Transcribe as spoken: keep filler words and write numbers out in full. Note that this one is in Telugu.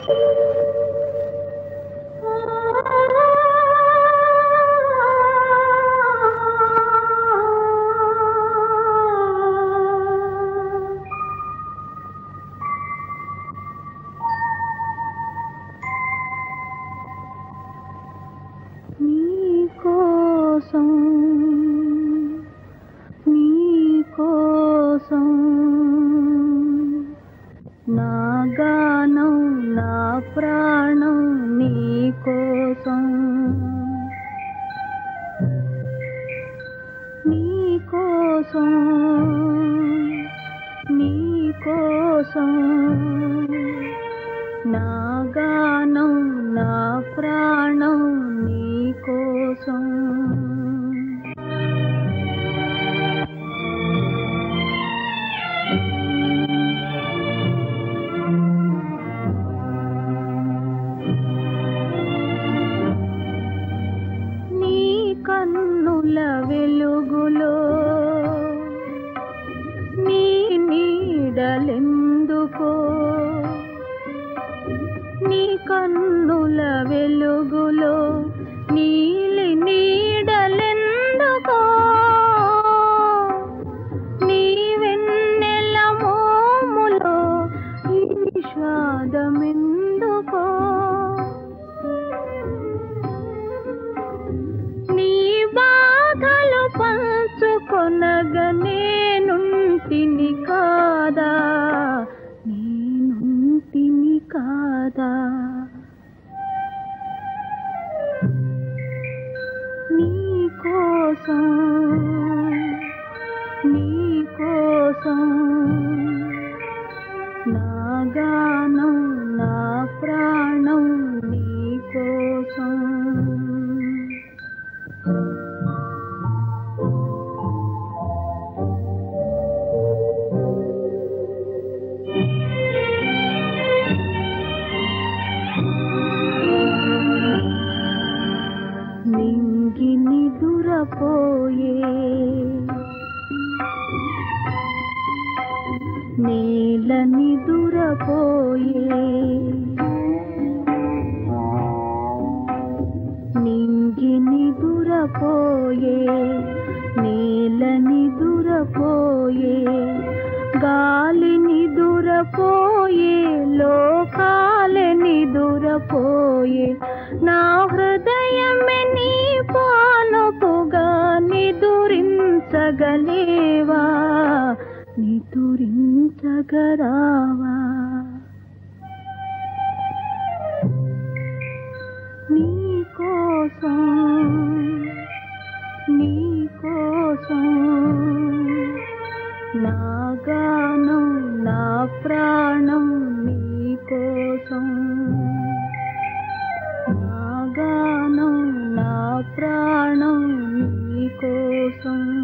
ప్రాణం నీ కోసం నీ కోసం నీ కోసం నా గానం నా ప్రాణం నీ కోసం కన్నుల వెలుగులో నీ నీడలెందుకో నీ కన్నుల వెలుగులో నీలి నీడలెందుకో నీ వెన్నెల మోములో ఈ విషాదమెందుకో పంచుకొనగ నేనుంటిని కాదా నేనుంటిని కాదా నీ కోసం నీ కోసం నా గానం నా ప్రాణం నీ కోసం నింగి నిదురపోయే నేల నిదురపోయే నింగి నిదురపోయే నేల నిదురపోయే గాలి నిదురపోయే లోకాలే నిదురపోయే నా హృదయమే నీ పానుపుగా నిదురించగలేవా నిదురించగరావా నీ కోసం నీ కోసం నా గానం నా ప్రాణం నీ కోసం నా గానం నా ప్రాణం నీ కోసం